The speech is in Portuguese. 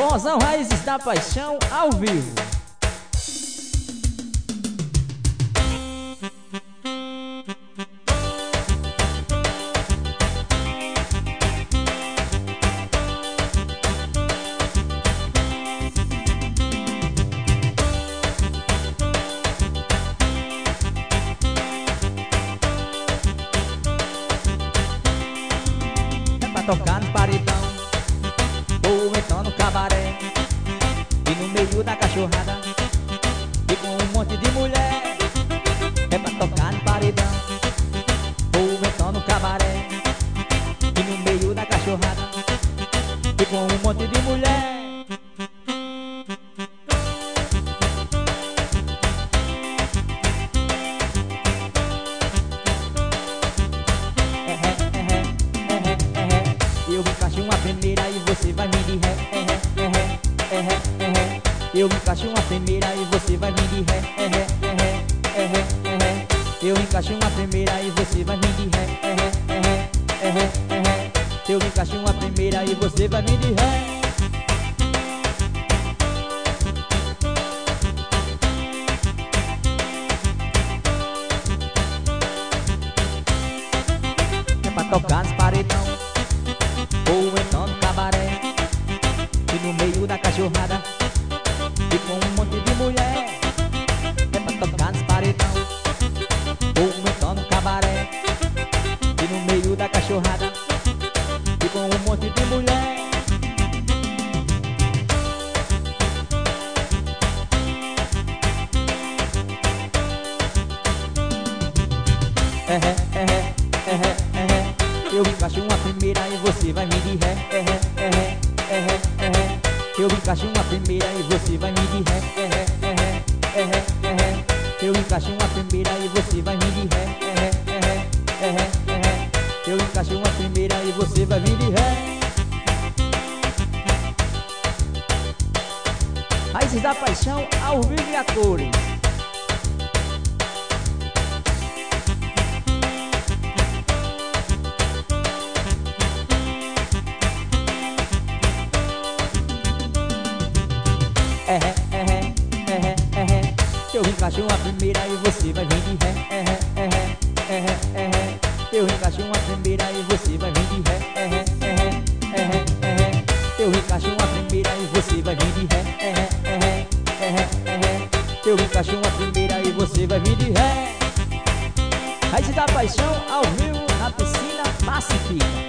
Forrozão Raízes da Paixão ao vivo. É pra tocar no paredão ou então no cabaré, e no meio da cachorrada e com um monte de mulher. É pra tocar no paredão ou então no cabaré, e no meio da cachorrada e com um monte de mulher. Eu encaixo uma primeira e você vai vir de ré. Eu encaixo uma primeira e você vai vir de ré. Eu encaixo uma primeira e você vai vir de ré. Eu encaixo uma primeira e você vai vir de ré. É pra tocar nos paredão ou então no cabaré, e no meio da cachorrada e com um monte de mulher. É pra tocar nos paredão ou então no cabaré, e no meio da cachorrada e com um monte de mulher. Eu encaixo uma primeira e você vai vir de ré. Eu encaixo uma primeira e você vai vir de ré. Eu encaixo uma primeira e você vai vir de ré. Eu encaixo uma primeira e você vai vir de ré. Raízes da Paixão ao vivo e a cores. Eu encaixo uma primeira e você vai vir de ré. Eu encaixo uma primeira e você vai vir de ré. Eu encaixo uma primeira e você vai vir de ré. Eu encaixo uma primeira e você vai vir de ré. Raízes da Paixão ao vivo na piscina Pacifica.